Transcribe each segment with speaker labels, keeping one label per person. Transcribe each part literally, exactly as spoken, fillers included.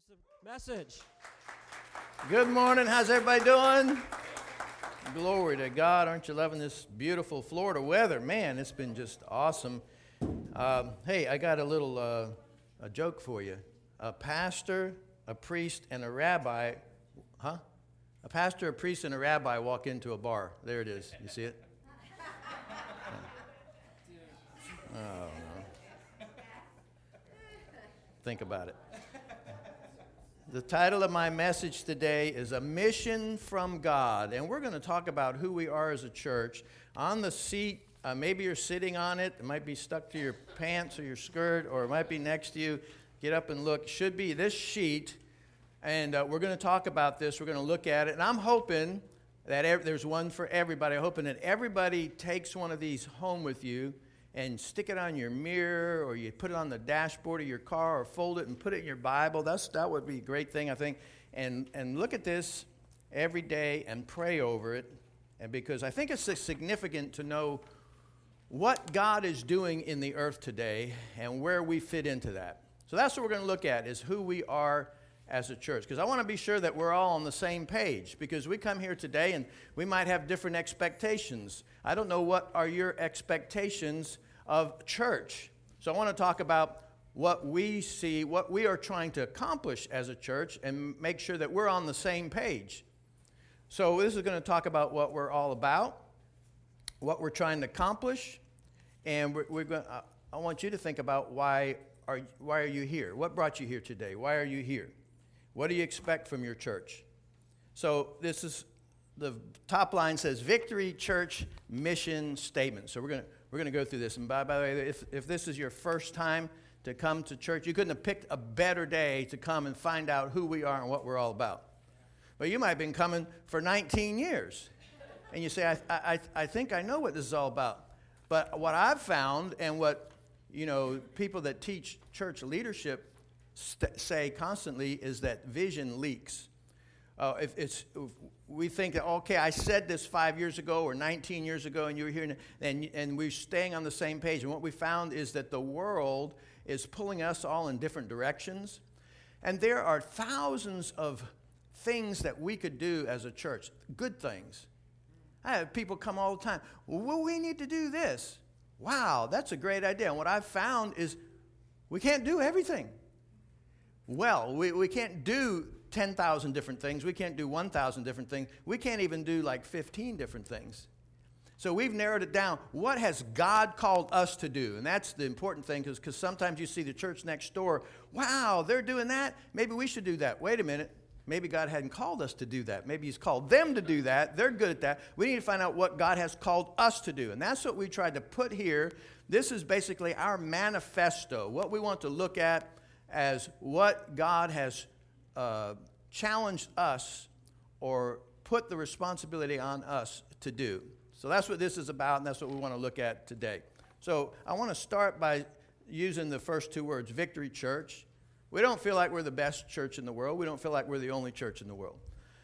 Speaker 1: Here's the message.
Speaker 2: Good morning. How's everybody doing? Glory to God. Aren't you loving this beautiful Florida weather? Man, it's been just awesome. Um, hey, I got a little uh, a joke for you. A pastor, a priest, and a rabbi, huh? A pastor, a priest, and a rabbi walk into a bar. There it is. You see it? Oh, no. Think about it. The title of my message today is A Mission from God, and we're going to talk about who we are as a church. On the seat, uh, maybe you're sitting on it. It might be stuck to your pants or your skirt, or it might be next to you. Get up and look. It should be this sheet, and uh, we're going to talk about this. We're going to look at it, and I'm hoping that ev- there's one for everybody. I'm hoping that everybody takes one of these home with you and stick it on your mirror, or you put it on the dashboard of your car, or fold it and put it in your Bible. That's that would be a great thing, I think. And and look at this every day and pray over it, and because I think it's significant to know what God is doing in the earth today and where we fit into that. So that's what we're going to look at, is who we are as a church, because I want to be sure that we're all on the same page, because we come here today and we might have different expectations. I don't know what are your expectations of church. So I want to talk about what we see, what we are trying to accomplish as a church, and make sure that we're on the same page. So this is going to talk about what we're all about, what we're trying to accomplish, and we're, we're going. I want you to think about why are why are you here? What brought you here today? Why are you here? What do you expect from your church? So this is the top line says Victory Church Mission Statement. So we're going to we're going to go through this. And by, by the way, if if this is your first time to come to church, you couldn't have picked a better day to come and find out who we are and what we're all about. But you might have been coming for nineteen years, and you say, I I I think I know what this is all about. But what I've found, and what you know, people that teach church leadership st- say constantly, is that vision leaks. Uh, if it's if we think that, okay, I said this five years ago or nineteen years ago, and you were here, and, and we're staying on the same page. And what we found is that the world is pulling us all in different directions. And there are thousands of things that we could do as a church, good things. I have people come all the time, well, we need to do this. Wow, that's a great idea. And what I've found is we can't do everything. Well, we, we can't do ten thousand different things. We can't do one thousand different things. We can't even do like fifteen different things. So we've narrowed it down. What has God called us to do? And that's the important thing, because sometimes you see the church next door, wow, they're doing that. Maybe we should do that. Wait a minute. Maybe God hadn't called us to do that. Maybe he's called them to do that. They're good at that. We need to find out what God has called us to do. And that's what we tried to put here. This is basically our manifesto, what we want to look at as what God has uh, challenged us or put the responsibility on us to do. So that's what this is about, and that's what we want to look at today. So I want to start by using the first two words, Victory Church. We don't feel like we're the best church in the world. We don't feel like we're the only church in the world.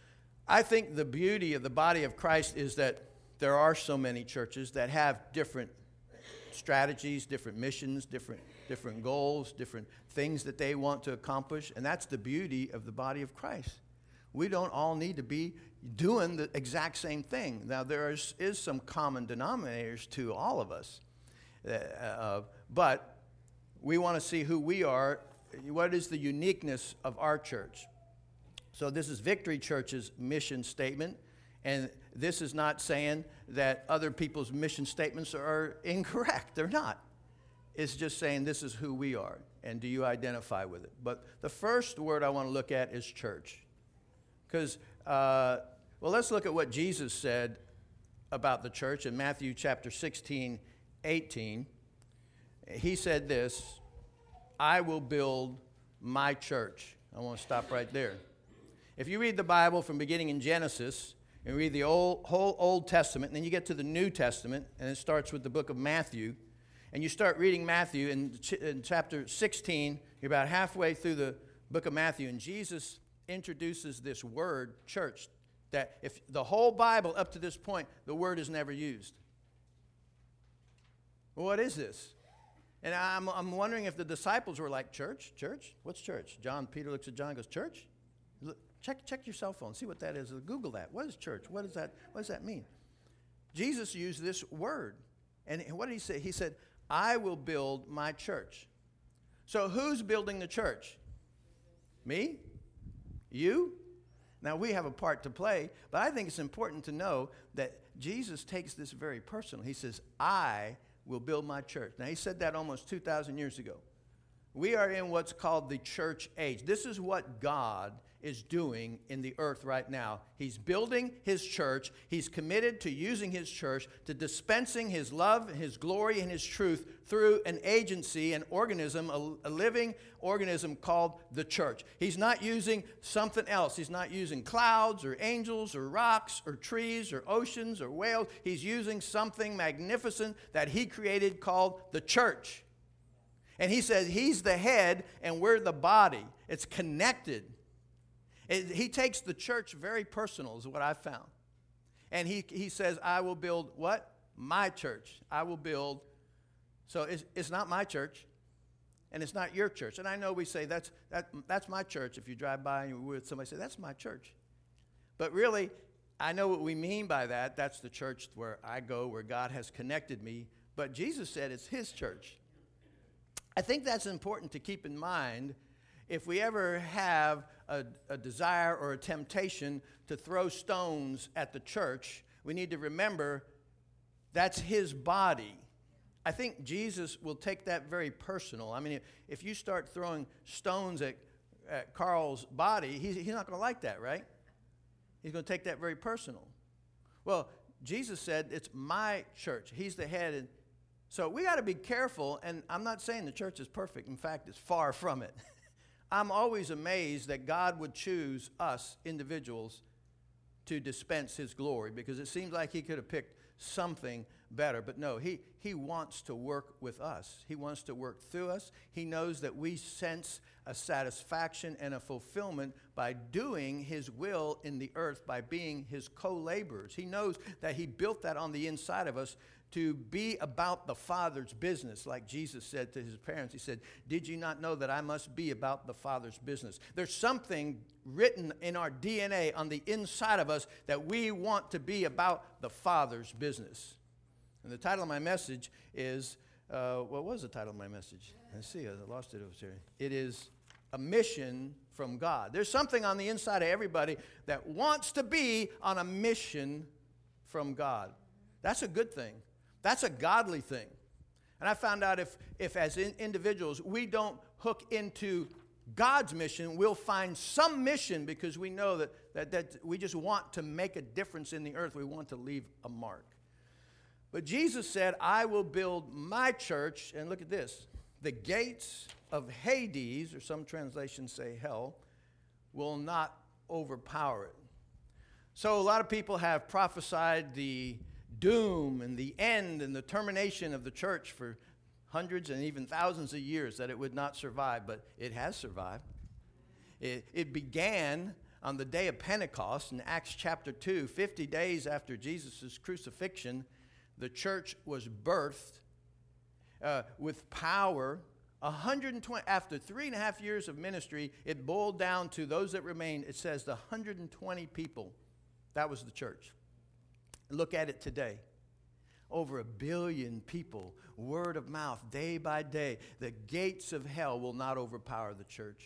Speaker 2: I think the beauty of the body of Christ is that there are so many churches that have different strategies, different missions, different different goals, different things that they want to accomplish, and that's the beauty of the body of Christ. We don't all need to be doing the exact same thing. Now, there is, is some common denominators to all of us, uh, but we want to see who we are. What is the uniqueness of our church? So this is Victory Church's mission statement, and this is not saying that other people's mission statements are incorrect. They're not. It's just saying this is who we are, and do you identify with it? But the first word I want to look at is church. Because, uh, well, let's look at what Jesus said about the church in Matthew chapter sixteen, eighteen. He said this, I will build my church. I want to stop right there. If you read the Bible from beginning in Genesis, and read the old, whole Old Testament, and then you get to the New Testament, and it starts with the book of Matthew, and you start reading Matthew in, ch- in chapter sixteen, you're about halfway through the book of Matthew, and Jesus introduces this word, church, that if the whole Bible up to this point, the word is never used. Well, what is this? And I'm, I'm wondering if the disciples were like, church, church? What's church? John, Peter looks at John and goes, church? Look, check, check your cell phone, see what that is. Google that. What is church? What, is that, what does that mean? Jesus used this word. And what did he say? He said, I will build my church. So who's building the church? Me? You? Now, we have a part to play, but I think it's important to know that Jesus takes this very personal. He says, I will build my church. Now, he said that almost two thousand years ago. We are in what's called the church age. This is what God is doing in the earth right now. He's building his church. He's committed to using his church, to dispensing his love, his glory, and his truth through an agency, an organism, a, a living organism called the church. He's not using something else. He's not using clouds or angels or rocks or trees or oceans or whales. He's using something magnificent that he created called the church. And he says he's the head and we're the body. It's connected. It, he takes the church very personal, is what I found. And he, he says, I will build what? My church. I will build. So it's, it's not my church, and it's not your church. And I know we say, that's, that, that's my church. If you drive by and you're with somebody, say, that's my church. But really, I know what we mean by that. That's the church where I go, where God has connected me. But Jesus said it's his church. I think that's important to keep in mind if we ever have a, a desire or a temptation to throw stones at the church. We need to remember that's his body. I think Jesus will take that very personal. I mean, if, if you start throwing stones at, at Carl's body, he's, he's not going to like that, right? He's going to take that very personal. Well, Jesus said, it's my church. He's the head. And so we got to be careful. And I'm not saying the church is perfect. In fact, it's far from it. I'm always amazed that God would choose us individuals to dispense his glory, because it seems like he could have picked something better. But no, he, he wants to work with us. He wants to work through us. He knows that we sense a satisfaction and a fulfillment by doing his will in the earth, by being his co-laborers. He knows that he built that on the inside of us to be about the Father's business, like Jesus said to his parents. He said, did you not know that I must be about the Father's business? There's something written in our D N A on the inside of us that we want to be about the Father's business. And the title of my message is, uh, what was the title of my message? Let's see, I lost it over here. It is a mission from God. There's something on the inside of everybody that wants to be on a mission from God. That's a good thing. That's a godly thing. And I found out if, if as in individuals, we don't hook into God's mission, we'll find some mission, because we know that, that, that we just want to make a difference in the earth. We want to leave a mark. But Jesus said, I will build my church, and look at this, the gates of Hades, or some translations say hell, will not overpower it. So a lot of people have prophesied the doom and the end and the termination of the church for hundreds and even thousands of years, that it would not survive, but it has survived. It, it began on the day of Pentecost in Acts chapter two, fifty days after Jesus' crucifixion. The church was birthed uh, with power. one hundred twenty, after three and a half years of ministry, it boiled down to those that remained. It says the one hundred twenty people. That was the church. Look at it today. Over a billion people, word of mouth, day by day. The gates of hell will not overpower the church.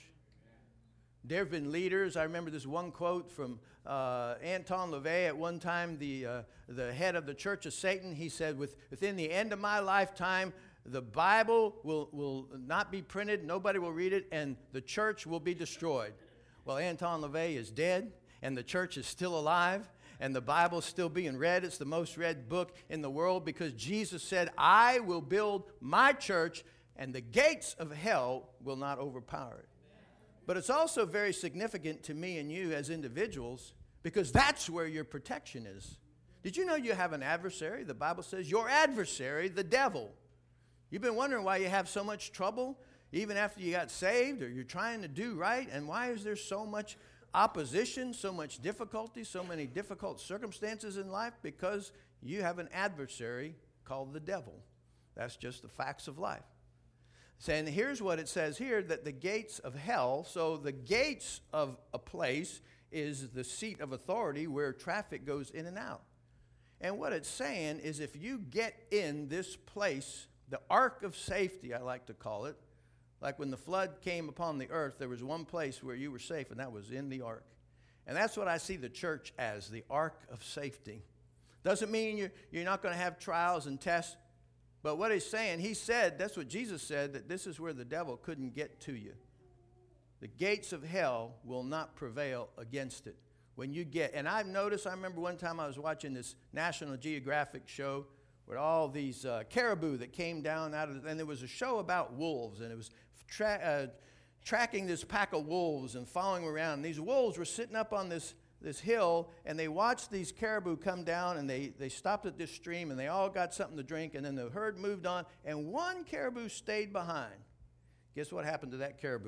Speaker 2: There have been leaders. I remember this one quote from uh, Anton LaVey at one time, the, uh, the head of the Church of Satan. He said, With, within the end of my lifetime, the Bible will, will not be printed, nobody will read it, and the church will be destroyed. Well, Anton LaVey is dead, and the church is still alive, and the Bible is still being read. It's the most read book in the world, because Jesus said, I will build my church, and the gates of hell will not overpower it. But it's also very significant to me and you as individuals, because that's where your protection is. Did you know you have an adversary? The Bible says your adversary, the devil. You've been wondering why you have so much trouble, even after you got saved, or you're trying to do right, and why is there so much opposition, so much difficulty, so many difficult circumstances in life? Because you have an adversary called the devil. That's just the facts of life. And here's what it says here, that the gates of hell, so the gates of a place is the seat of authority where traffic goes in and out. And what it's saying is if you get in this place, the ark of safety, I like to call it, like when the flood came upon the earth, there was one place where you were safe, and that was in the ark. And that's what I see the church as, the ark of safety. Doesn't mean you're, you're not going to have trials and tests. But what he's saying, he said, that's what Jesus said, that this is where the devil couldn't get to you. The gates of hell will not prevail against it. When you get, and I've noticed, I remember one time I was watching this National Geographic show with all these uh, caribou that came down out of, and there was a show about wolves, and it was tra- uh, tracking this pack of wolves and following around. And these wolves were sitting up on this this hill, and they watched these caribou come down, and they, they stopped at this stream, and they all got something to drink, and then the herd moved on, and one caribou stayed behind. Guess what happened to that caribou?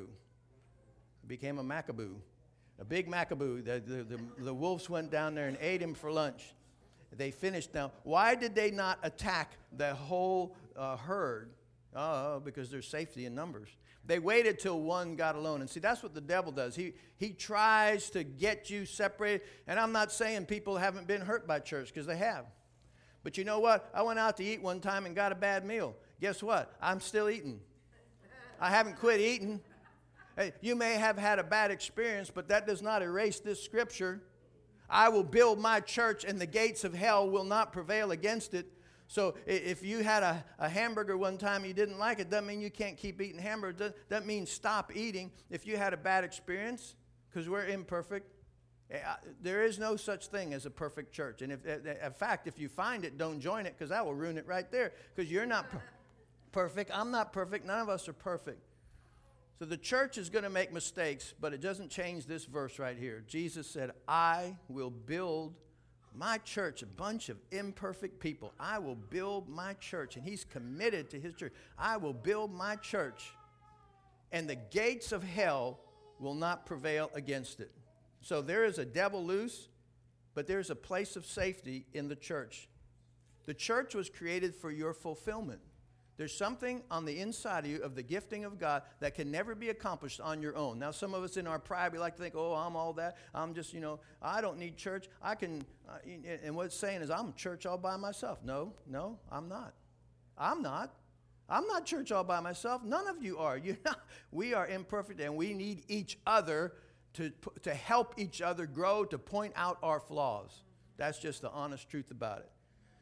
Speaker 2: It became a macaboo, a big macaboo. The, the, the, the wolves went down there and ate him for lunch. They finished. Now, why did they not attack the whole uh, herd? Oh, because there's safety in numbers. They waited till one got alone. And see, that's what the devil does. He he tries to get you separated. And I'm not saying people haven't been hurt by church, because they have. But you know what? I went out to eat one time and got a bad meal. Guess what? I'm still eating. I haven't quit eating. Hey, you may have had a bad experience, but that does not erase this scripture. I will build my church, and the gates of hell will not prevail against it. So if you had a, a hamburger one time and you didn't like it, doesn't mean you can't keep eating hamburger. Doesn't mean stop eating. If you had a bad experience, because we're imperfect, there is no such thing as a perfect church. And if, in fact, if you find it, don't join it, because that will ruin it right there. Because you're not per- perfect. I'm not perfect. None of us are perfect. So the church is going to make mistakes, but it doesn't change this verse right here. Jesus said, I will build my church, a bunch of imperfect people. I will build my church. And he's committed to his church. I will build my church, and the gates of hell will not prevail against it. So there is a devil loose, but there's a place of safety in the church. The church was created for your fulfillment. There's something on the inside of you of the gifting of God that can never be accomplished on your own. Now, some of us in our pride, we like to think, oh, I'm all that. I'm just, you know, I don't need church. I can, uh, and what it's saying is I'm church all by myself. No, no, I'm not. I'm not. I'm not church all by myself. None of you are. You're not. We are imperfect, and we need each other to, to help each other grow, to point out our flaws. That's just the honest truth about it.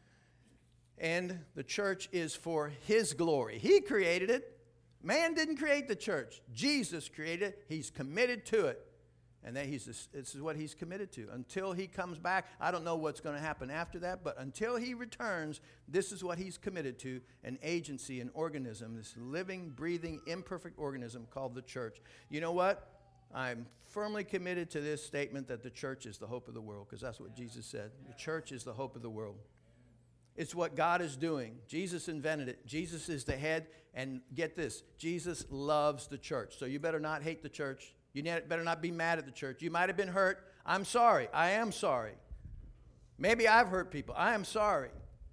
Speaker 2: And the church is for his glory. He created it. Man didn't create the church. Jesus created it. He's committed to it. And that he's this is what he's committed to. Until he comes back, I don't know what's going to happen after that, but until he returns, this is what he's committed to, an agency, an organism, this living, breathing, imperfect organism called the church. You know what? I'm firmly committed to this statement that the church is the hope of the world, because that's what Jesus said. The church is the hope of the world. It's what God is doing. Jesus invented it. Jesus is the head. And get this, Jesus loves the church. So you better not hate the church. You better not be mad at the church. You might have been hurt. I'm sorry. I am sorry. Maybe I've hurt people. I am sorry.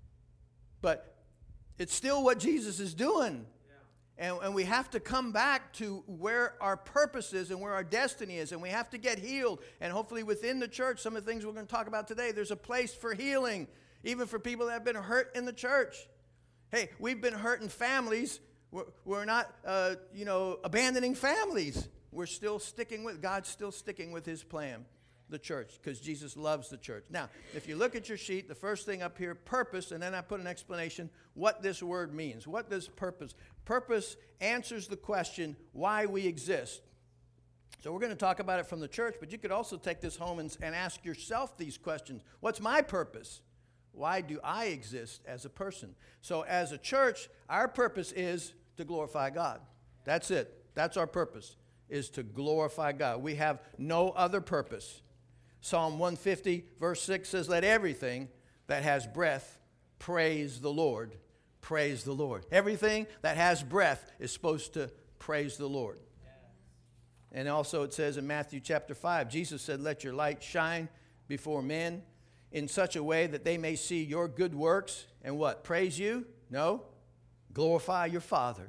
Speaker 2: But it's still what Jesus is doing. And, and we have to come back to where our purpose is and where our destiny is. And we have to get healed. And hopefully within the church, some of the things we're going to talk about today, there's a place for healing. Even for people that have been hurt in the church. Hey, we've been hurt in families. We're, we're not, uh, you know, abandoning families. We're still sticking with, God's still sticking with his plan, the church, because Jesus loves the church. Now, if you look at your sheet, the first thing up here, purpose, and then I put an explanation what this word means. What does purpose? Purpose answers the question why we exist. So we're going to talk about it from the church, but you could also take this home and, and ask yourself these questions. What's my purpose? Why do I exist as a person? So as a church, our purpose is to glorify God. That's it. That's our purpose, is to glorify God. We have no other purpose. Psalm one fifty, verse six says, let everything that has breath praise the Lord. Praise the Lord. Everything that has breath is supposed to praise the Lord. And also it says in Matthew chapter five, Jesus said, let your light shine before men in such a way that they may see your good works and what? Praise you? No. Glorify your Father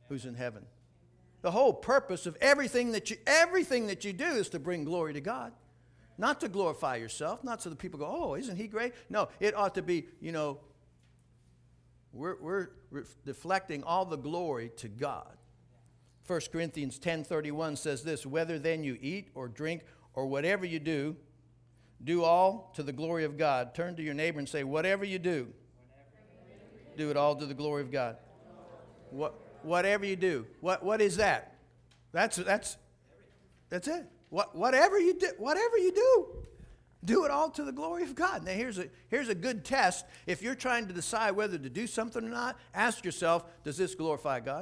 Speaker 2: who's in heaven. The whole purpose of everything that you everything that you do is to bring glory to God. Not to glorify yourself, not so that people go, oh, isn't he great? No, it ought to be, you know, we're, we're re- deflecting all the glory to God. First Corinthians ten thirty-one says this, whether then you eat or drink or whatever you do, do all to the glory of God. Turn to your neighbor and say, whatever you do, do it all to the glory of God. What, whatever you do. What, what is that? That's, that's, that's it. What, whatever you do, whatever you do, do it all to the glory of God. Now, here's a, here's a good test. If you're trying to decide whether to do something or not, ask yourself, does this glorify God?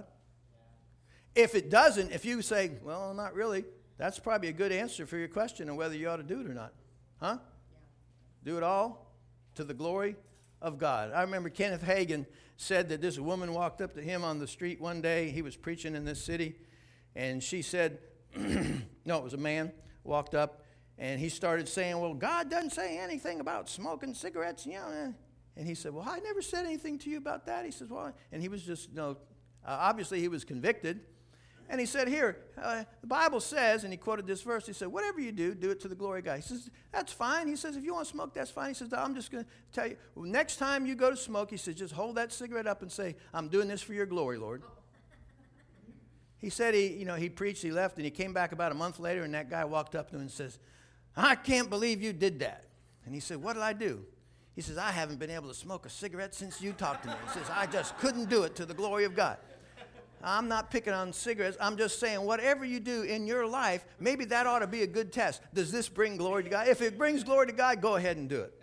Speaker 2: If it doesn't, if you say, well, not really, that's probably a good answer for your question on whether you ought to do it or not. Huh? Do it all to the glory of God. I remember Kenneth Hagin said that this woman walked up to him on the street one day. He was preaching in this city, and she said, no, it was a man, walked up, and he started saying, well, God doesn't say anything about smoking cigarettes, you know. And he said, well, I never said anything to you about that. He says, well, and he was just, you know, uh, obviously he was convicted. And he said, here, uh, the Bible says, and he quoted this verse, he said, whatever you do, do it to the glory of God. He says, that's fine. He says, if you want to smoke, that's fine. He says, I'm just going to tell you, well, next time you go to smoke, he says, just hold that cigarette up and say, I'm doing this for your glory, Lord. He said he, you know, he preached, he left, and he came back about a month later, and that guy walked up to him and says, I can't believe you did that. And he said, what did I do? He says, I haven't been able to smoke a cigarette since you talked to me. He says, I just couldn't do it to the glory of God. I'm not picking on cigarettes. I'm just saying whatever you do in your life, maybe that ought to be a good test. Does this bring glory to God? If it brings glory to God, go ahead and do it.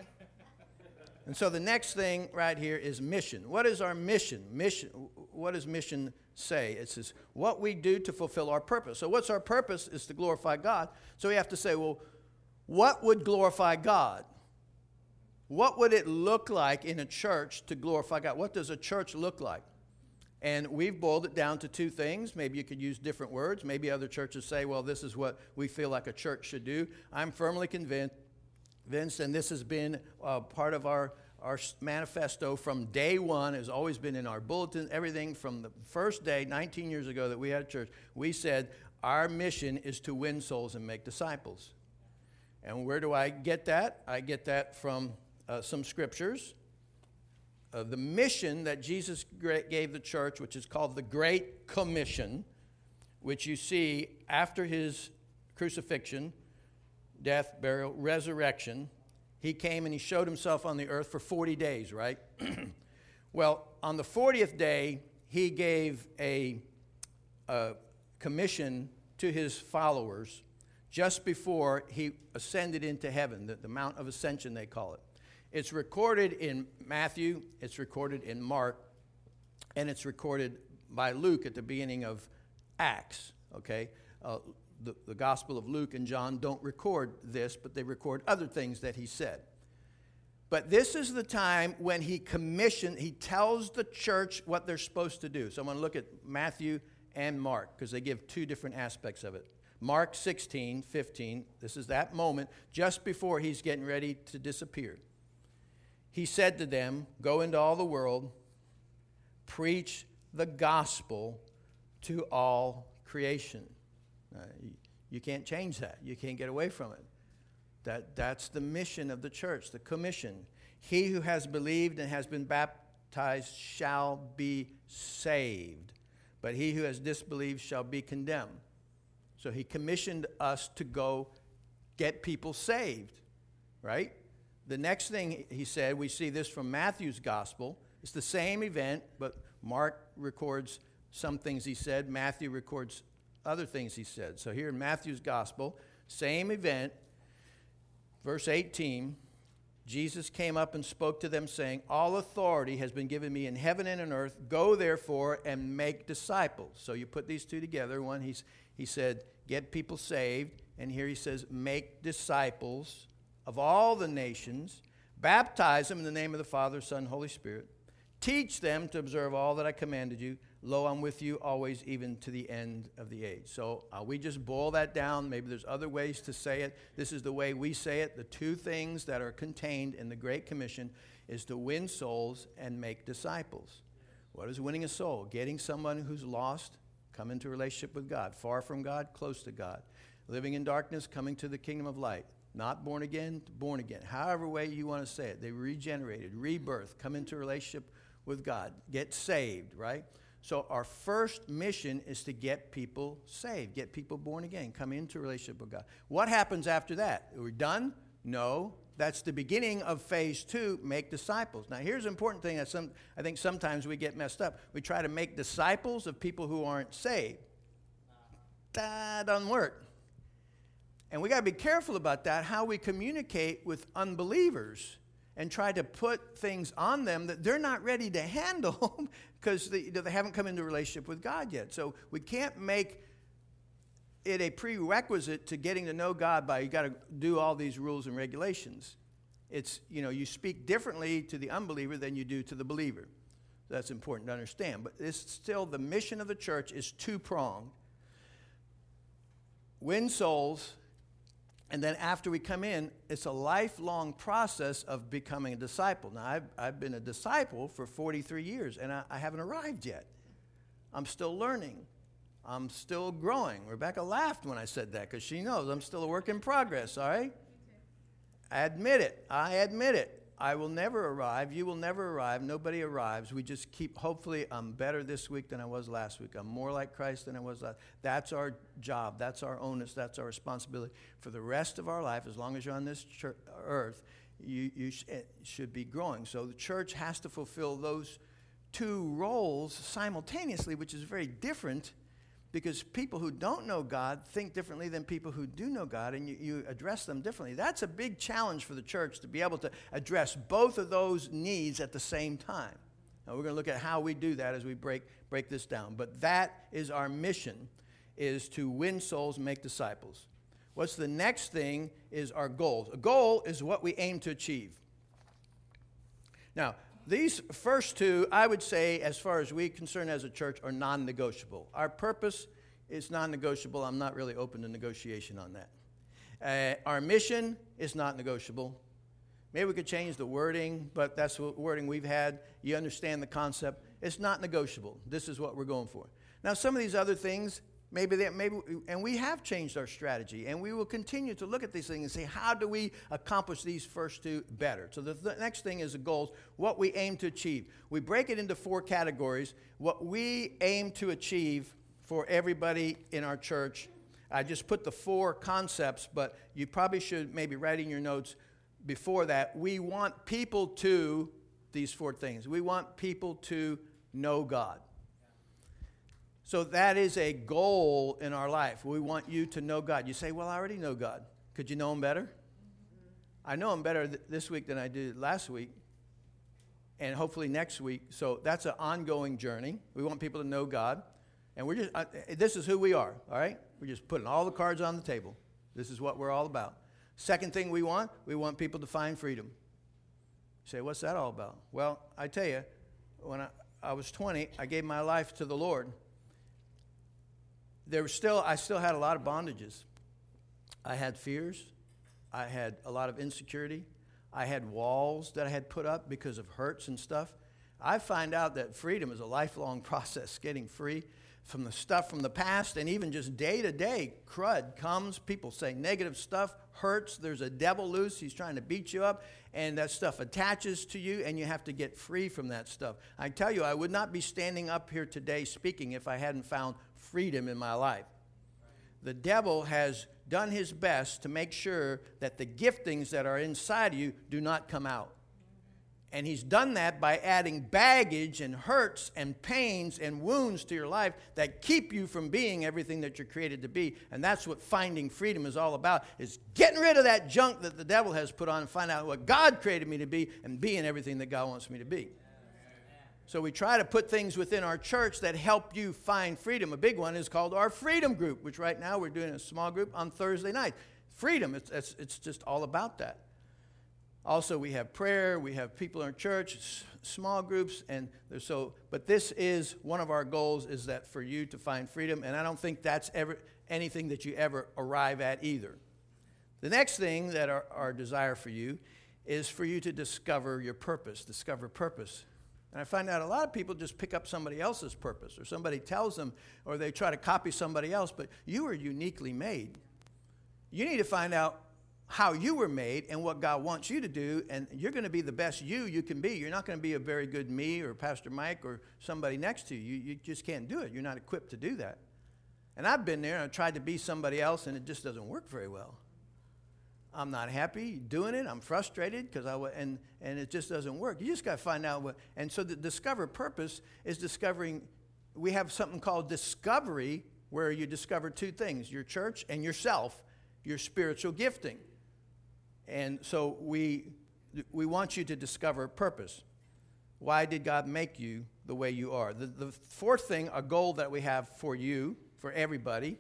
Speaker 2: And so the next thing right here is mission. What is our mission? Mission. What does mission say? It says what we do to fulfill our purpose. So what's our purpose is to glorify God. So we have to say, well, what would glorify God? What would it look like in a church to glorify God? What does a church look like? And we've boiled it down to two things. Maybe you could use different words. Maybe other churches say, well, this is what we feel like a church should do. I'm firmly convinced, and this has been uh, part of our, our manifesto from day one, has always been in our bulletin, everything from the first day, nineteen years ago, that we had a church. We said, our mission is to win souls and make disciples. And where do I get that? I get that from uh, some scriptures. Uh, the mission that Jesus gave the church, which is called the Great Commission, which you see after his crucifixion, death, burial, resurrection, he came and he showed himself on the earth for forty days, right? Well, on the fortieth day, he gave a, a commission to his followers just before he ascended into heaven, the, the Mount of Ascension, they call it. It's recorded in Matthew, it's recorded in Mark, and it's recorded by Luke at the beginning of Acts, okay? Uh, the, the Gospel of Luke and John don't record this, but they record other things that he said. But this is the time when he commissioned, he tells the church what they're supposed to do. So I'm going to look at Matthew and Mark, because they give two different aspects of it. Mark sixteen, fifteen, this is that moment just before he's getting ready to disappear. He said to them, go into all the world, preach the gospel to all creation. Uh, you, you can't change that. You can't get away from it. That, that's the mission of the church, the commission. He who has believed and has been baptized shall be saved, but he who has disbelieved shall be condemned. So he commissioned us to go get people saved, right? The next thing he said, we see this from Matthew's gospel. It's the same event, but Mark records some things he said. Matthew records other things he said. So here in Matthew's gospel, same event, verse eighteen, Jesus came up and spoke to them, saying, all authority has been given me in heaven and on earth. Go, therefore, and make disciples. So you put these two together. One, he's, he said, get people saved. And here he says, make disciples of all the nations, baptize them in the name of the Father, Son, Holy Spirit. Teach them to observe all that I commanded you. Lo, I'm with you always, even to the end of the age. So uh, we just boil that down. Maybe there's other ways to say it. This is the way we say it. The two things that are contained in the Great Commission is to win souls and make disciples. What is winning a soul? Getting someone who's lost, come into a relationship with God. Far from God, close to God. Living in darkness, coming to the kingdom of light. Not born again, born again. However way you want to say it. They regenerated, rebirth, come into a relationship with God. Get saved, right? So our first mission is to get people saved, get people born again, come into a relationship with God. What happens after that? Are we done? No. That's the beginning of phase two, make disciples. Now, here's an important thing that some, I think sometimes we get messed up. We try to make disciples of people who aren't saved. That doesn't work. And we got to be careful about that, how we communicate with unbelievers and try to put things on them that they're not ready to handle because they, they haven't come into a relationship with God yet. So we can't make it a prerequisite to getting to know God by you got to do all these rules and regulations. It's, you know, you speak differently to the unbeliever than you do to the believer. That's important to understand. But it's still the mission of the church is two-pronged. Win souls, and then after we come in, it's a lifelong process of becoming a disciple. Now, I've, I've been a disciple for forty-three years, and I, I haven't arrived yet. I'm still learning. I'm still growing. Rebecca laughed when I said that because she knows I'm still a work in progress, all right? I admit it. I admit it. I will never arrive. You will never arrive. Nobody arrives. We just keep, hopefully, I'm better this week than I was last week. I'm more like Christ than I was last. That's our job. That's our onus. That's our responsibility. For the rest of our life, as long as you're on this church, earth, you, you sh- should be growing. So the church has to fulfill those two roles simultaneously, which is very different because people who don't know God think differently than people who do know God, and you, you address them differently. That's a big challenge for the church to be able to address both of those needs at the same time. Now, we're going to look at how we do that as we break, break this down. But that is our mission, is to win souls and make disciples. What's the next thing is our goals. A goal is what we aim to achieve. Now, these first two, I would say, as far as we're concerned as a church, are non-negotiable. Our purpose is non-negotiable. I'm not really open to negotiation on that. Uh, our mission is not negotiable. Maybe we could change the wording, but that's the wording we've had. You understand the concept. It's not negotiable. This is what we're going for. Now, some of these other things, maybe they, maybe, and we have changed our strategy, and we will continue to look at these things and say, how do we accomplish these first two better? So the, the next thing is the goals, what we aim to achieve. We break it into four categories. What we aim to achieve for everybody in our church. I just put the four concepts, but you probably should maybe write in your notes before that. We want people to, these four things. We want people to know God. So that is a goal in our life. We want you to know God. You say, well, I already know God. Could you know Him better? I know Him better th- this week than I did last week, and hopefully next week. So that's an ongoing journey. We want people to know God. And we're just, uh, this is who we are, all right? We're just putting all the cards on the table. This is what we're all about. Second thing we want, we want people to find freedom. You say, what's that all about? Well, I tell you, when I, I was twenty, I gave my life to the Lord. There was still, I still had a lot of bondages. I had fears. I had a lot of insecurity. I had walls that I had put up because of hurts and stuff. I find out that freedom is a lifelong process, getting free from the stuff from the past, and even just day to day, crud comes. People say negative stuff, hurts. There's a devil loose. He's trying to beat you up, and that stuff attaches to you, and you have to get free from that stuff. I tell you, I would not be standing up here today speaking if I hadn't found freedom in my life. The devil has done his best to make sure that the giftings that are inside of you do not come out. And he's done that by adding baggage and hurts and pains and wounds to your life that keep you from being everything that you're created to be. And that's what finding freedom is all about, is getting rid of that junk that the devil has put on and find out what God created me to be and being everything that God wants me to be. So we try to put things within our church that help you find freedom. A big one is called our Freedom Group, which right now we're doing a small group on Thursday night. Freedom, it's, it's, it's just all about that. Also, we have prayer, we have people in our church, s- small groups, and there's so, but this is one of our goals, is that for you to find freedom, and I don't think that's ever anything that you ever arrive at either. The next thing that our, our desire for you is for you to discover your purpose, discover purpose. And I find out a lot of people just pick up somebody else's purpose, or somebody tells them, or they try to copy somebody else, but you are uniquely made. You need to find out how you were made and what God wants you to do, and you're going to be the best you you can be. You're not going to be a very good me or Pastor Mike or somebody next to you. You just can't do it. You're not equipped to do that. And I've been there, and I've tried to be somebody else, and it just doesn't work very well. I'm not happy doing it. I'm frustrated because I w- and and it just doesn't work. You just got to find out what. And so the discover purpose is discovering. We have something called discovery, where you discover two things: your church and yourself, your spiritual gifting. And so we we want you to discover purpose. Why did God make you the way you are? The, the fourth thing, a goal that we have for you, for everybody,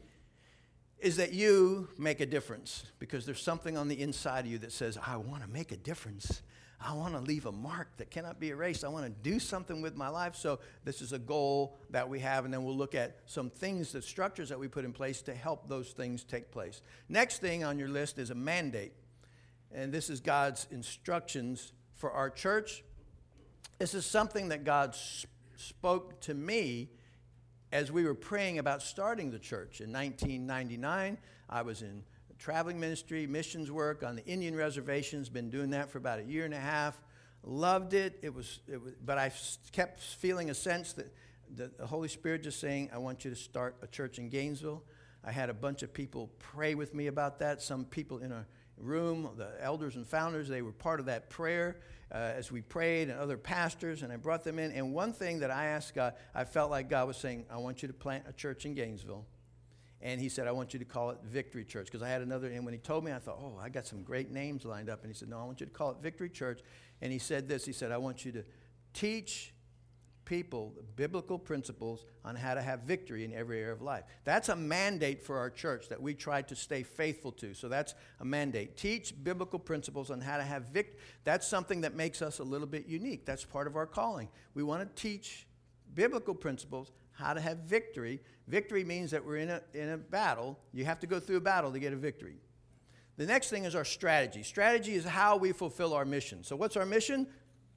Speaker 2: is that you make a difference, because there's something on the inside of you that says, I want to make a difference. I want to leave a mark that cannot be erased. I want to do something with my life. So this is a goal that we have, and then we'll look at some things, the structures that we put in place to help those things take place. Next thing on your list is a mandate, and this is God's instructions for our church. This is something that God sp- spoke to me as we were praying about starting the church. In nineteen ninety-nine, I was in traveling ministry, missions work on the Indian reservations, been doing that for about a year and a half. Loved it. It was, it was but I kept feeling a sense that the Holy Spirit just saying, I want you to start a church in Gainesville. I had a bunch of people pray with me about that. Some people in a room, the elders and founders, they were part of that prayer uh, as we prayed, and other pastors, and I brought them in. And one thing that I asked God, I felt like God was saying, I want you to plant a church in Gainesville. And he said, I want you to call it Victory Church, because I had another, and when he told me, I thought, oh, I got some great names lined up. And he said, no, I want you to call it Victory Church. And he said this, he said, I want you to teach people the biblical principles on how to have victory in every area of life. That's a mandate for our church that we try to stay faithful to. So that's a mandate. Teach biblical principles on how to have victory. That's something that makes us a little bit unique. That's part of our calling. We want to teach biblical principles, how to have victory. Victory means that we're in a, in a battle. You have to go through a battle to get a victory. The next thing is our strategy. Strategy is how we fulfill our mission. So what's our mission?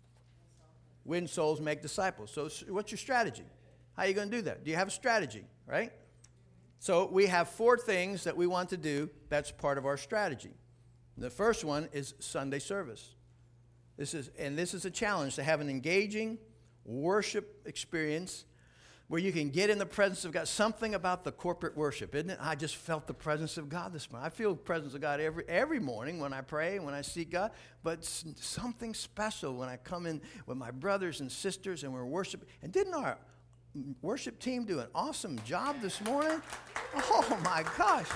Speaker 2: Win souls, make disciples. So what's your strategy? How are you going to do that? Do you have a strategy, right? So we have four things that we want to do that's part of our strategy. The first one is Sunday service. This is, and this is a challenge, to have an engaging worship experience where you can get in the presence of God. Something about the corporate worship, isn't it? I just felt the presence of God this morning. I feel the presence of God every every morning when I pray and when I seek God, but something special when I come in with my brothers and sisters and we're worshiping. And didn't our worship team do an awesome job this morning? Oh, my gosh.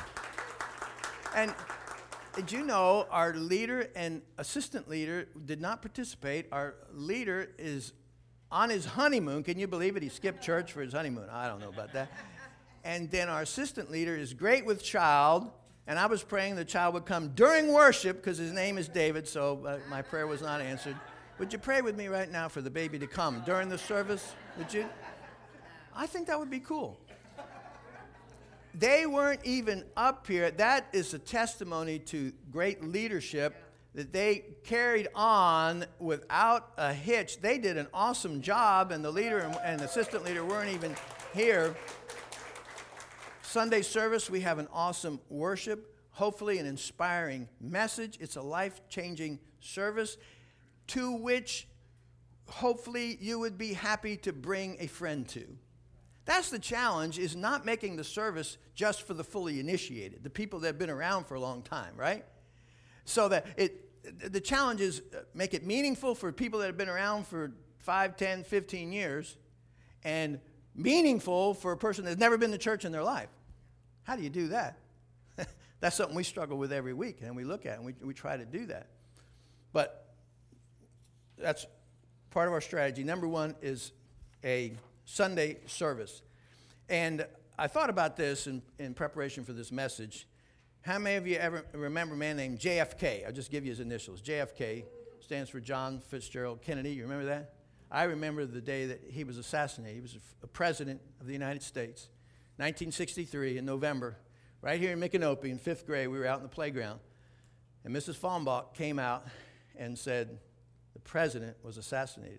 Speaker 2: And did you know our leader and assistant leader did not participate? Our leader is on his honeymoon. Can you believe it? He skipped church for his honeymoon. I don't know about that. And then our assistant leader is great with child. And I was praying the child would come during worship because his name is David, so uh, my prayer was not answered. Would you pray with me right now for the baby to come during the service? Would you? I think that would be cool. They weren't even up here. That is a testimony to great leadership, that they carried on without a hitch. They did an awesome job, and the leader and, and assistant leader weren't even here. Sunday service, we have an awesome worship, hopefully an inspiring message. It's a life-changing service to which hopefully you would be happy to bring a friend to. That's the challenge, is not making the service just for the fully initiated, the people that have been around for a long time, right? So that it, the challenge is make it meaningful for people that have been around for five, ten, fifteen years, and meaningful for a person that's never been to church in their life. How do you do that? That's something we struggle with every week, and we look at, and we, we try to do that. But that's part of our strategy. Number one is a Sunday service. And I thought about this in, in preparation for this message. How many of you ever remember a man named J F K? I'll just give you his initials. J F K stands for John Fitzgerald Kennedy. You remember that? I remember the day that he was assassinated. He was a president of the United States. nineteen sixty-three in November, right here in Micanopy in fifth grade, we were out in the playground. And Missus Falmbach came out and said the president was assassinated.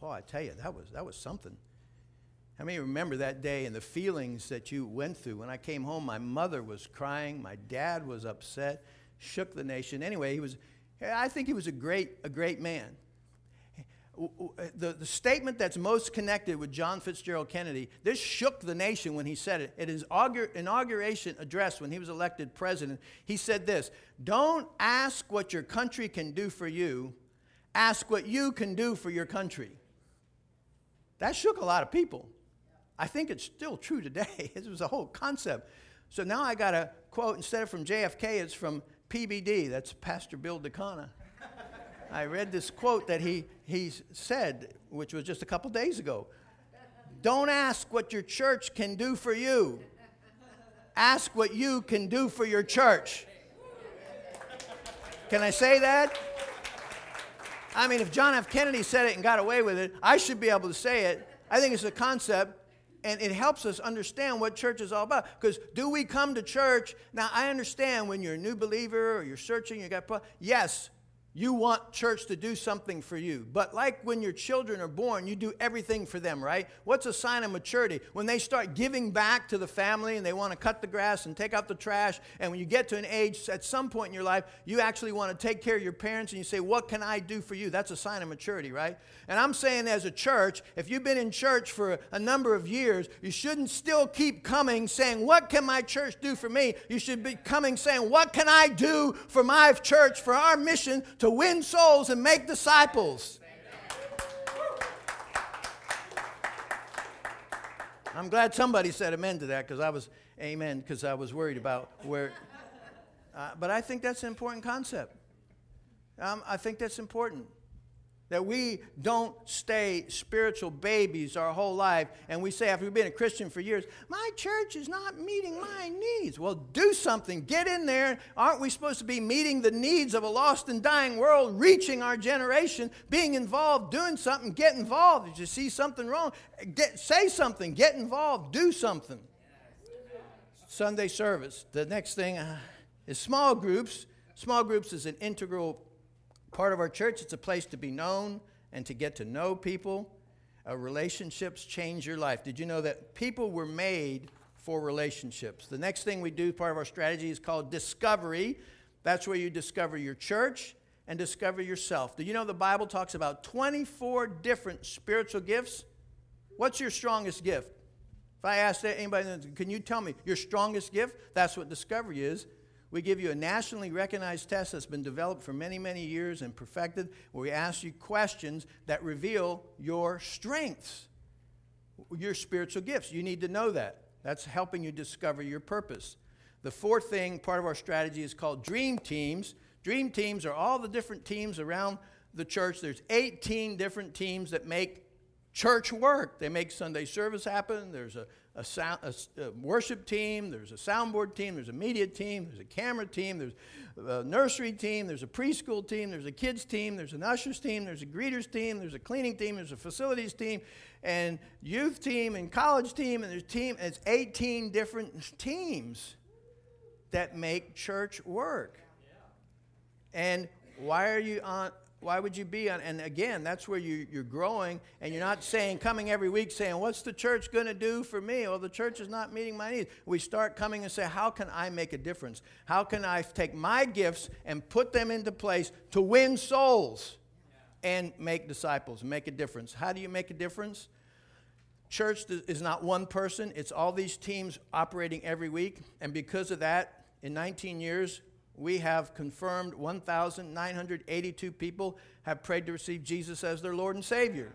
Speaker 2: Oh, I tell you, that was that was something. How many remember that day and the feelings that you went through? When I came home, my mother was crying, my dad was upset, shook the nation. Anyway, he was, I think he was a great, a great man. The, the statement that's most connected with John Fitzgerald Kennedy, this shook the nation when he said it. At his inauguration address when he was elected president, he said this: "Don't ask what your country can do for you, ask what you can do for your country." That shook a lot of people. I think it's still true today. It was a whole concept. So now I got a quote, instead of from J F K, it's from P B D. That's Pastor Bill DeCona. I read this quote that he, he said, which was just a couple days ago. "Don't ask what your church can do for you. Ask what you can do for your church." Can I say that? I mean, if John F. Kennedy said it and got away with it, I should be able to say it. I think it's a concept, and it helps us understand what church is all about. Because do we come to church? Now, I understand when you're a new believer or you're searching, you got pro- yes, you want church to do something for you. But like when your children are born, you do everything for them, right? What's a sign of maturity? When they start giving back to the family and they want to cut the grass and take out the trash. And when you get to an age, at some point in your life, you actually want to take care of your parents and you say, "What can I do for you?" That's a sign of maturity, right? And I'm saying as a church, if you've been in church for a number of years, you shouldn't still keep coming saying, "What can my church do for me?" You should be coming saying, "What can I do for my church, for our mission to win souls and make disciples?" I'm glad somebody said amen to that, because I was, amen, because I was worried about where, uh, but I think that's an important concept. Um, I think that's important. That we don't stay spiritual babies our whole life, and we say, after we've been a Christian for years, "My church is not meeting my needs." Well, do something. Get in there. Aren't we supposed to be meeting the needs of a lost and dying world, reaching our generation, being involved, doing something? Get involved. If you see something wrong, get, say something. Get involved. Do something. Sunday service. The next thing uh, is small groups. Small groups is an integral part of our church. It's a place to be known and to get to know people. Uh, relationships change your life. Did you know that people were made for relationships? The next thing we do, part of our strategy, is called discovery. That's where you discover your church and discover yourself. Do you know the Bible talks about twenty-four different spiritual gifts? What's your strongest gift? If I asked anybody, can you tell me your strongest gift? That's what discovery is. We give you a nationally recognized test that's been developed for many, many years and perfected, where we ask you questions that reveal your strengths, your spiritual gifts. You need to know that. That's helping you discover your purpose. The fourth thing, part of our strategy, is called dream teams. Dream teams are all the different teams around the church. There's eighteen different teams that make church work. They make Sunday service happen. There's a A, sound, a, a worship team, there's a soundboard team, there's a media team, there's a camera team, there's a nursery team, there's a preschool team, there's a kids team, there's an ushers team, there's a greeters team, there's a cleaning team, there's a facilities team, and youth team, and college team, and there's team, and it's eighteen different teams that make church work. And why are you on? Why would you be on? And again, that's where you, you're growing, and you're not saying, coming every week saying, "What's the church going to do for me?" Well, the church is not meeting my needs. We start coming and say, "How can I make a difference? How can I take my gifts and put them into place to win souls and make disciples, make a difference?" How do you make a difference? Church is not one person. It's all these teams operating every week. And because of that, in nineteen years, we have confirmed one thousand nine hundred eighty-two people have prayed to receive Jesus as their Lord and Savior.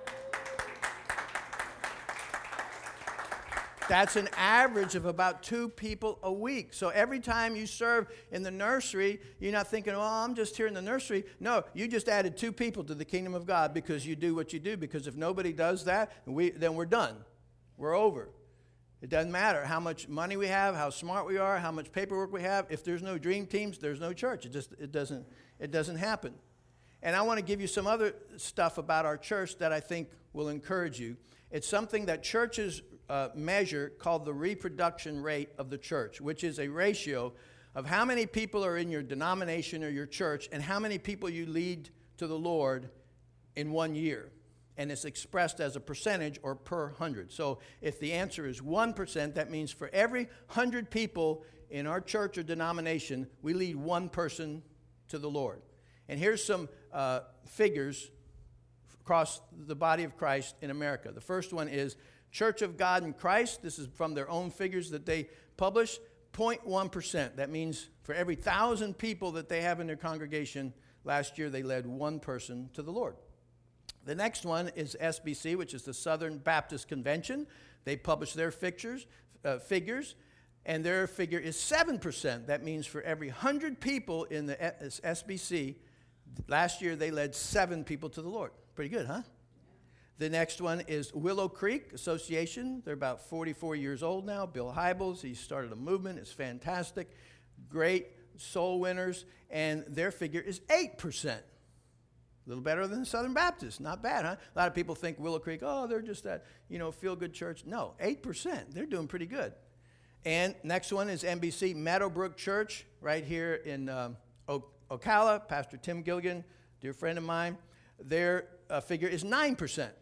Speaker 2: That's an average of about two people a week. So every time you serve in the nursery, you're not thinking, "Oh, I'm just here in the nursery." No, you just added two people to the kingdom of God because you do what you do. Because if nobody does that, we, then we're done. We're over. It doesn't matter how much money we have, how smart we are, how much paperwork we have. If there's no dream teams, there's no church. It just it doesn't it doesn't happen. And I want to give you some other stuff about our church that I think will encourage you. It's something that churches uh, measure called the reproduction rate of the church, which is a ratio of how many people are in your denomination or your church and how many people you lead to the Lord in one year. and it's expressed as a percentage or per hundred. So if the answer is one percent, that means for every one hundred people in our church or denomination, we lead one person to the Lord. And here's some uh, figures across the body of Christ in America. The first one is Church of God in Christ. This is from their own figures that they publish. zero point one percent. That means for every one thousand people that they have in their congregation, last year they led one person to the Lord. The next one is S B C, which is the Southern Baptist Convention. They publish their figures, uh, figures, and their figure is seven percent. That means for every one hundred people in the S B C, last year they led seven people to the Lord. Pretty good, huh? The next one is Willow Creek Association. They're about forty-four years old now. Bill Hybels, he started a movement. It's fantastic. Great soul winners. And their figure is eight percent. A little better than the Southern Baptist. Not bad, huh? A lot of people think Willow Creek, oh, they're just that, you know, feel-good church. No, eight percent. They're doing pretty good. And next one is N B C Meadowbrook Church right here in um, o- Ocala. Pastor Tim Gilligan, dear friend of mine. Their uh, figure is nine percent.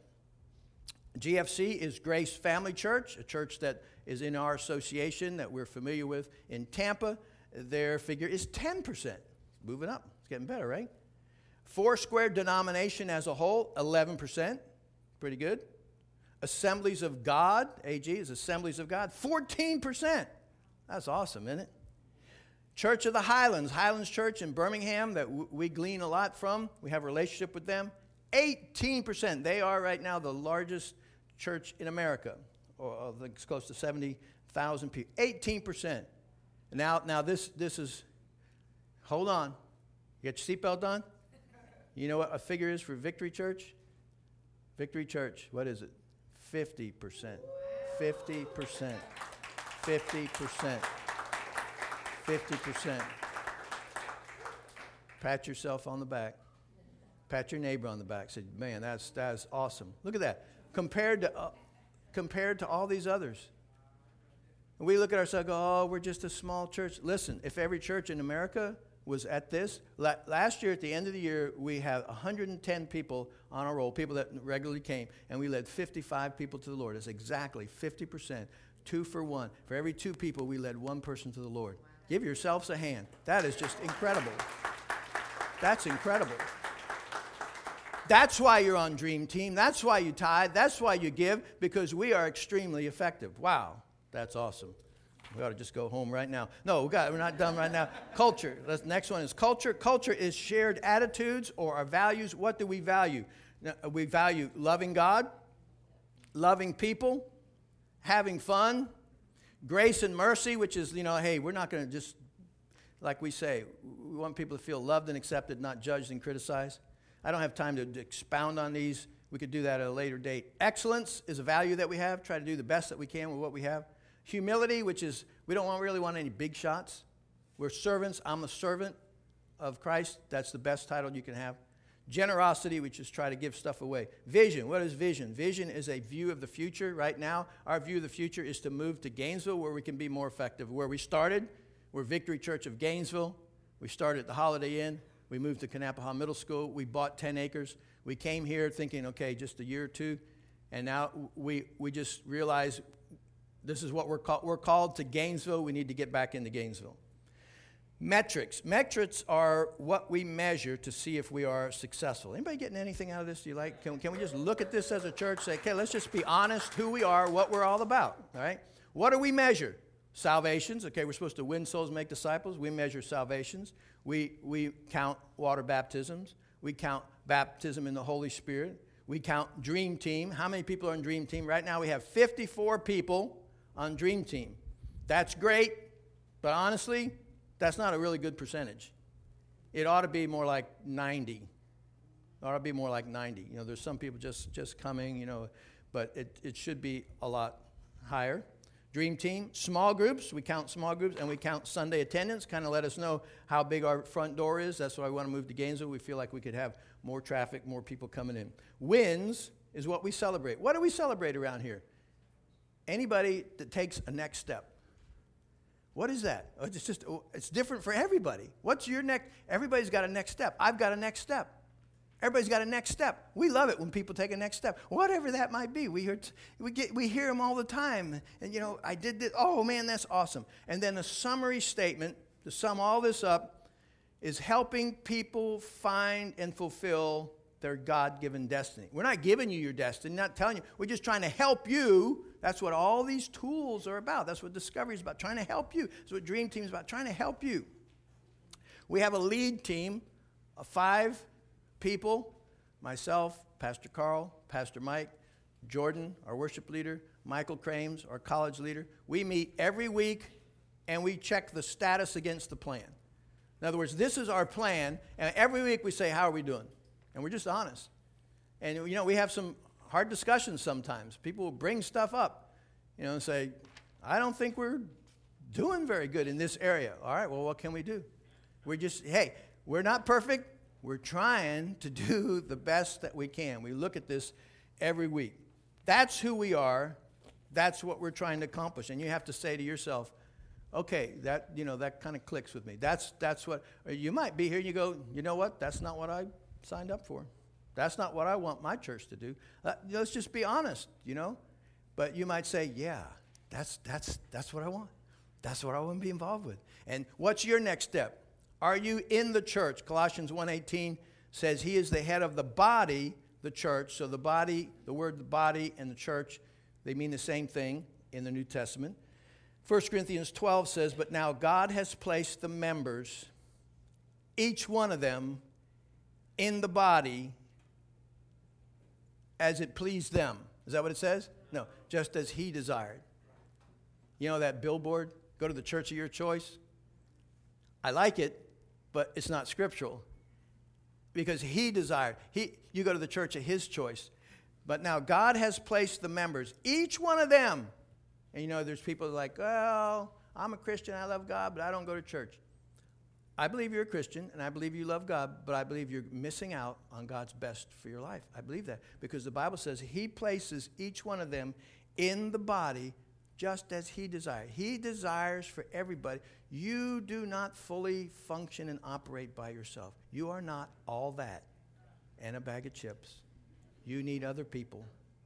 Speaker 2: G F C is Grace Family Church, a church that is in our association that we're familiar with in Tampa. Their figure is ten percent. Moving up. It's getting better, right? Foursquare denomination as a whole, eleven percent. Pretty good. Assemblies of God, A G is Assemblies of God, fourteen percent. That's awesome, isn't it? Church of the Highlands, Highlands Church in Birmingham that w- we glean a lot from. We have a relationship with them. eighteen percent. They are right now the largest church in America. Or I think it's close to seventy thousand people. eighteen percent. Now, now this, this is, hold on. You got your seatbelt on? You know what a figure is for Victory Church? Victory Church, what is it? fifty percent. fifty percent. fifty percent. fifty percent. Pat yourself on the back. Pat your neighbor on the back. Say, man, that's that's awesome. Look at that. Compared to uh, compared to all these others. And we look at ourselves and go, oh, we're just a small church. Listen, if every church in America was at this, la- last year at the end of the year, we had one hundred ten people on our roll, people that regularly came, and we led fifty-five people to the Lord. That's exactly fifty percent, two for one. For every two people, we led one person to the Lord. Give yourselves a hand. That is just incredible. That's incredible. That's why you're on Dream Team. That's why you tithe. That's why you give, because we are extremely effective. Wow, that's awesome. We ought to just go home right now. No, we got, we're not done right now. Culture. The next one is culture. Culture is shared attitudes or our values. What do we value? We value loving God, loving people, having fun, grace and mercy, which is, you know, hey, we're not going to just, like we say, we want people to feel loved and accepted, not judged and criticized. I don't have time to, to expound on these. We could do that at a later date. Excellence is a value that we have. Try to do the best that we can with what we have. Humility, which is we don't want, really want any big shots. We're servants. I'm a servant of Christ. That's the best title you can have. Generosity, which is try to give stuff away. Vision. What is vision? Vision is a view of the future. Right now, our view of the future is to move to Gainesville where we can be more effective. Where we started, we're Victory Church of Gainesville. We started at the Holiday Inn. We moved to Kanapaha Middle School. We bought ten acres. We came here thinking, okay, just a year or two. And now we we just realized this is what we're called. We're called to Gainesville. We need to get back into Gainesville. Metrics. Metrics are what we measure to see if we are successful. Anybody getting anything out of this? Do you like? Can, can we just look at this as a church? Say, okay, let's just be honest who we are, what we're all about. All right. What do we measure? Salvations. Okay, we're supposed to win souls, make disciples. We measure salvations. We we count water baptisms. We count baptism in the Holy Spirit. We count Dream Team. How many people are in Dream Team? Right now we have fifty-four people on Dream Team. That's great, but honestly, that's not a really good percentage. It ought to be more like ninety. It ought to be more like ninety. You know, there's some people just, just coming, you know, but it, it should be a lot higher. Dream Team, small groups. We count small groups, and we count Sunday attendance, kind of let us know how big our front door is. That's why we want to move to Gainesville. We feel like we could have more traffic, more people coming in. Wins is what we celebrate. What do we celebrate around here? Anybody that takes a next step. What is that? It's just, it's different for everybody. What's your next? Everybody's got a next step. I've got a next step. Everybody's got a next step. We love it when people take a next step, whatever that might be. We hear t- we get we hear them all the time. And you know, I did this. Oh man, that's awesome. And then a summary statement to sum all this up is helping people find and fulfill their God-given destiny. We're not giving you your destiny, not telling you. We're just trying to help you. That's what all these tools are about. That's what Discovery is about, trying to help you. That's what Dream Team is about, trying to help you. We have a lead team of five people, myself, Pastor Carl, Pastor Mike, Jordan, our worship leader, Michael Crames, our college leader. We meet every week, and we check the status against the plan. In other words, this is our plan, and every week we say, how are we doing? And we're just honest. And, you know, we have some hard discussions sometimes. People will bring stuff up, you know, and say, I don't think we're doing very good in this area. All right, well, what can we do? We're just, hey, we're not perfect. We're trying to do the best that we can. We look at this every week. That's who we are. That's what we're trying to accomplish. And you have to say to yourself, okay, that, you know, that kind of clicks with me. That's that's what, you might be here and you go, you know what, that's not what I signed up for. That's not what I want my church to do. Uh, let's just be honest, you know. But you might say, yeah, that's that's that's what I want. That's what I want to be involved with. And what's your next step? Are you in the church? Colossians one eighteen says he is the head of the body, the church. So the body, the word the body and the church, they mean the same thing in the New Testament. First Corinthians twelve says, but now God has placed the members, each one of them, in the body as it pleased them. Is that what it says? No, just as he desired. You know that billboard, go to the church of your choice? I like it, but it's not scriptural. Because he desired. He, you go to the church of his choice. But now God has placed the members, each one of them. And you know, there's people like, well, I'm a Christian, I love God, but I don't go to church. I believe you're a Christian, and I believe you love God, but I believe you're missing out on God's best for your life. I believe that. Because the Bible says he places each one of them in the body just as he desired. He desires for everybody. You do not fully function and operate by yourself. You are not all that and a bag of chips. You need other people.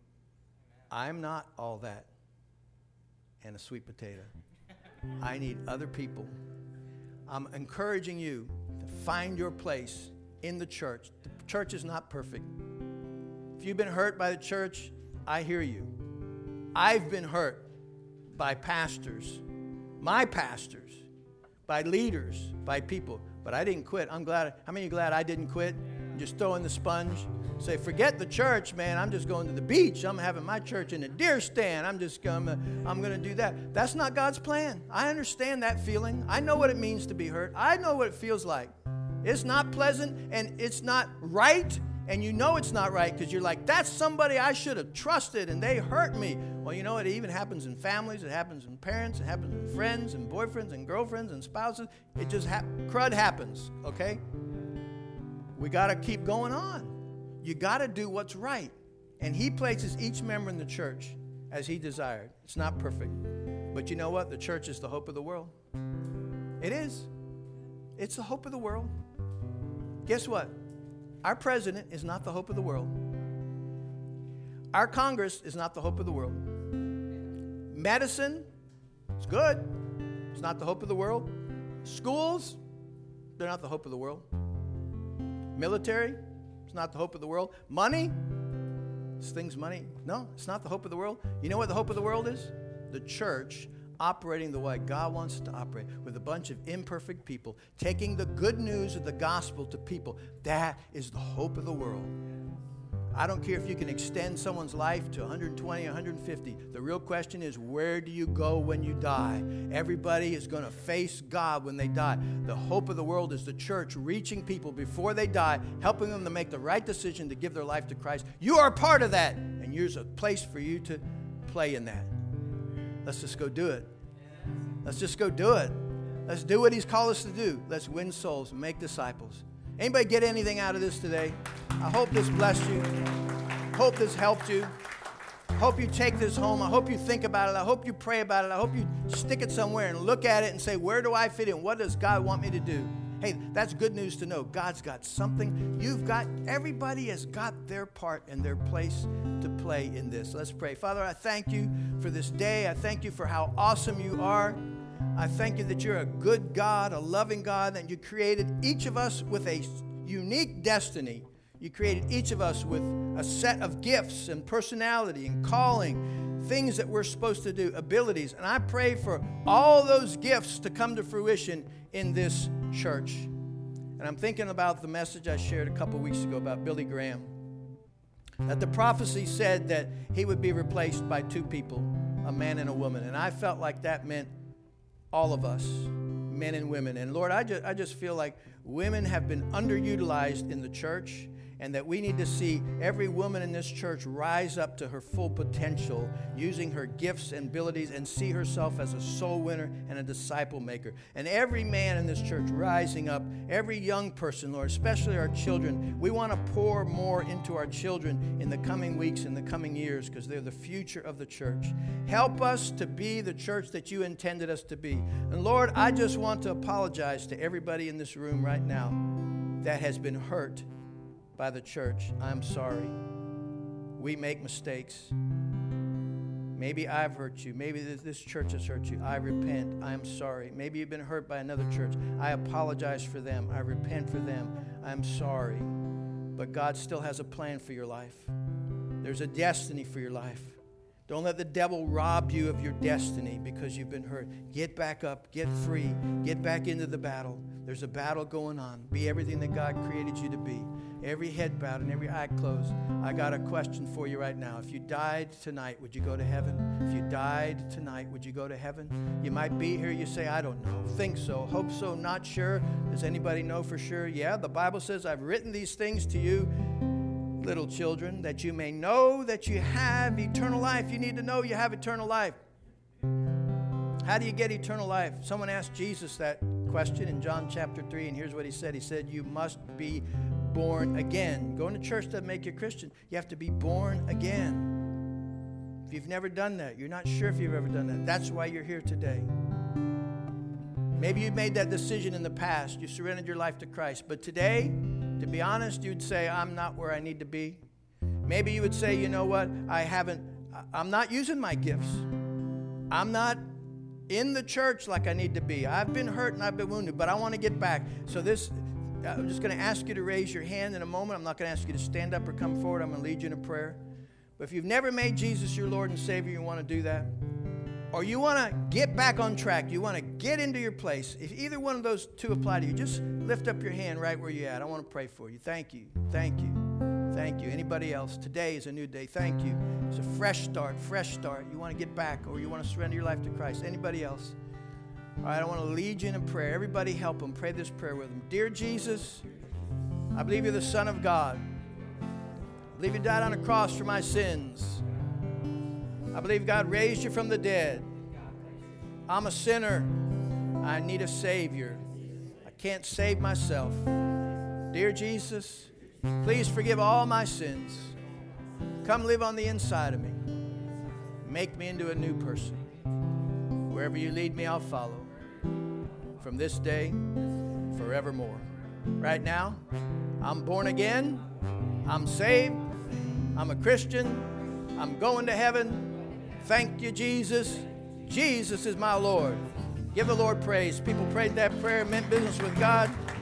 Speaker 2: I'm not all that and a sweet potato. I need other people. I'm encouraging you to find your place in the church. The church is not perfect. If you've been hurt by the church, I hear you. I've been hurt by pastors, my pastors, by leaders, by people. But I didn't quit. I'm glad. How many are glad I didn't quit? Just throw in the sponge. Say, forget the church, man. I'm just going to the beach. I'm having my church in a deer stand. I'm just going to, I'm going to do that. That's not God's plan. I understand that feeling. I know what it means to be hurt. I know what it feels like. It's not pleasant, and it's not right, and you know it's not right because you're like, that's somebody I should have trusted, and they hurt me. Well, you know, it even happens in families. It happens in parents. It happens in friends and boyfriends and girlfriends and spouses. It just, ha- crud happens, okay? We got to keep going on. You got to do what's right. And he places each member in the church as he desired. It's not perfect. But you know what? The church is the hope of the world. It is. It's the hope of the world. Guess what? Our president is not the hope of the world. Our Congress is not the hope of the world. Medicine is good. It's not the hope of the world. Schools, they're not the hope of the world. Military, it's not the hope of the world. Money, this thing's money. No, it's not the hope of the world. You know what the hope of the world is? The church operating the way God wants it to operate, with a bunch of imperfect people, taking the good news of the gospel to people. That is the hope of the world. I don't care if you can extend someone's life to one hundred twenty, one hundred fifty. The real question is, where do you go when you die? Everybody is going to face God when they die. The hope of the world is the church reaching people before they die, helping them to make the right decision to give their life to Christ. You are a part of that, and there's a place for you to play in that. Let's just go do it. Let's just go do it. Let's do what he's called us to do. Let's win souls and make disciples. Anybody get anything out of this today? I hope this blessed you. Hope this helped you. Hope you take this home. I hope you think about it. I hope you pray about it. I hope you stick it somewhere and look at it and say, where do I fit in? What does God want me to do? Hey, that's good news to know. God's got something. You've got, everybody has got their part and their place to play in this. Let's pray. Father, I thank you for this day. I thank you for how awesome you are. I thank you that you're a good God, a loving God, and you created each of us with a unique destiny. You created each of us with a set of gifts and personality and calling, things that we're supposed to do, abilities. And I pray for all those gifts to come to fruition in this church. And I'm thinking about the message I shared a couple weeks ago about Billy Graham. That the prophecy said that he would be replaced by two people, a man and a woman. And I felt like that meant all of us, men and women. And Lord, I just, I just feel like women have been underutilized in the church, and that we need to see every woman in this church rise up to her full potential, using her gifts and abilities, and see herself as a soul winner and a disciple maker. And every man in this church rising up, every young person, Lord, especially our children. We want to pour more into our children in the coming weeks and the coming years, because they're the future of the church. Help us to be the church that you intended us to be. And Lord, I just want to apologize to everybody in this room right now that has been hurt by the church. I'm sorry. We make mistakes. Maybe I've hurt you. Maybe this, this church has hurt you. I repent. I'm sorry. Maybe you've been hurt by another church. I apologize for them. I repent for them. I'm sorry. But God still has a plan for your life. There's a destiny for your life. Don't let the devil rob you of your destiny because you've been hurt. Get back up. Get free. Get back into the battle. There's a battle going on. Be everything that God created you to be. Every head bowed and every eye closed. I got a question for you right now. If you died tonight, would you go to heaven? If you died tonight, would you go to heaven? You might be here. You say, I don't know. Think so. Hope so. Not sure. Does anybody know for sure? Yeah, the Bible says, I've written these things to you, little children, that you may know that you have eternal life. You need to know you have eternal life. How do you get eternal life? Someone asked Jesus that question in John chapter three, and here's what he said. He said, you must be born again. Going to church doesn't make you a Christian. You have to be born again. If you've never done that, you're not sure if you've ever done that, that's why you're here today. Maybe you made that decision in the past. You surrendered your life to Christ. But today, to be honest, you'd say, I'm not where I need to be. Maybe you would say, you know what? I haven't, I'm not using my gifts. I'm not in the church like I need to be. I've been hurt and I've been wounded, but I want to get back. So this, I'm just going to ask you to raise your hand in a moment. I'm not going to ask you to stand up or come forward. I'm going to lead you in a prayer. But if you've never made Jesus your Lord and Savior, you want to do that, or you want to get back on track, you want to get into your place, if either one of those two apply to you, just lift up your hand right where you're at. I want to pray for you. Thank you. Thank you. Thank you. Anybody else? Today is a new day. Thank you. It's a fresh start, fresh start. You want to get back, or you want to surrender your life to Christ. Anybody else? All right, I want to lead you in a prayer. Everybody help them. Pray this prayer with them. Dear Jesus, I believe you're the Son of God. I believe you died on a cross for my sins. I believe God raised you from the dead. I'm a sinner. I need a Savior. I can't save myself. Dear Jesus, please forgive all my sins. Come live on the inside of me. Make me into a new person. Wherever you lead me, I'll follow. From this day, forevermore. Right now, I'm born again. I'm saved. I'm a Christian. I'm going to heaven. Thank you, Jesus. Jesus is my Lord. Give the Lord praise. People prayed that prayer, meant business with God.